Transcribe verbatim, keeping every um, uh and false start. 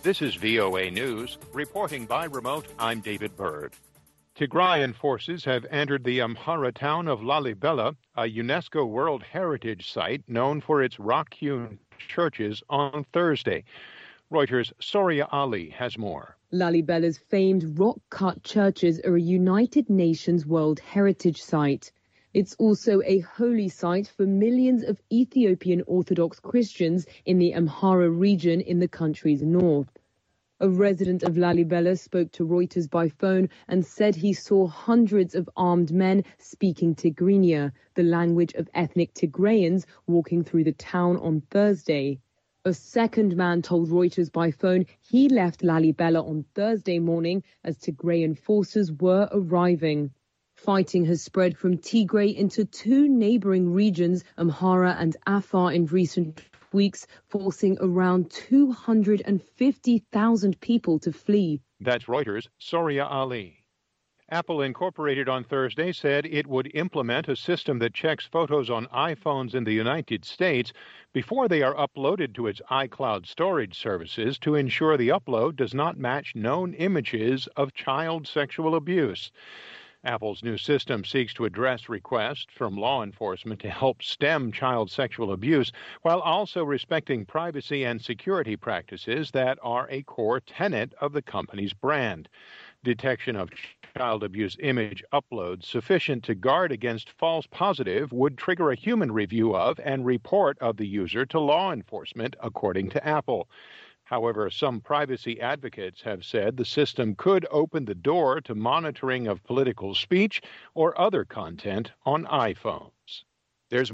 This is V O A News. Reporting by remote, I'm David Byrd. Tigrayan forces have entered the Amhara town of Lalibela, a UNESCO World Heritage Site known for its rock-hewn churches, on Thursday. Reuters' Soria Ali has more. Lalibela's famed rock-cut churches are a United Nations World Heritage Site. It's also a holy site for millions of Ethiopian Orthodox Christians in the Amhara region in the country's north. A resident of Lalibela spoke to Reuters by phone and said he saw hundreds of armed men speaking Tigrinya, the language of ethnic Tigrayans, walking through the town on Thursday. A second man told Reuters by phone he left Lalibela on Thursday morning as Tigrayan forces were arriving. Fighting has spread from Tigray into two neighboring regions, Amhara and Afar, in recent weeks, forcing around two hundred fifty thousand people to flee. That's Reuters' Soria Ali. Apple Incorporated on Thursday said it would implement a system that checks photos on iPhones in the United States before they are uploaded to its iCloud storage services to ensure the upload does not match known images of child sexual abuse. Apple's new system seeks to address requests from law enforcement to help stem child sexual abuse while also respecting privacy and security practices that are a core tenet of the company's brand. Detection of child abuse image uploads sufficient to guard against false positive would trigger a human review of and report of the user to law enforcement, according to Apple. However, some privacy advocates have said the system could open the door to monitoring of political speech or other content on iPhones.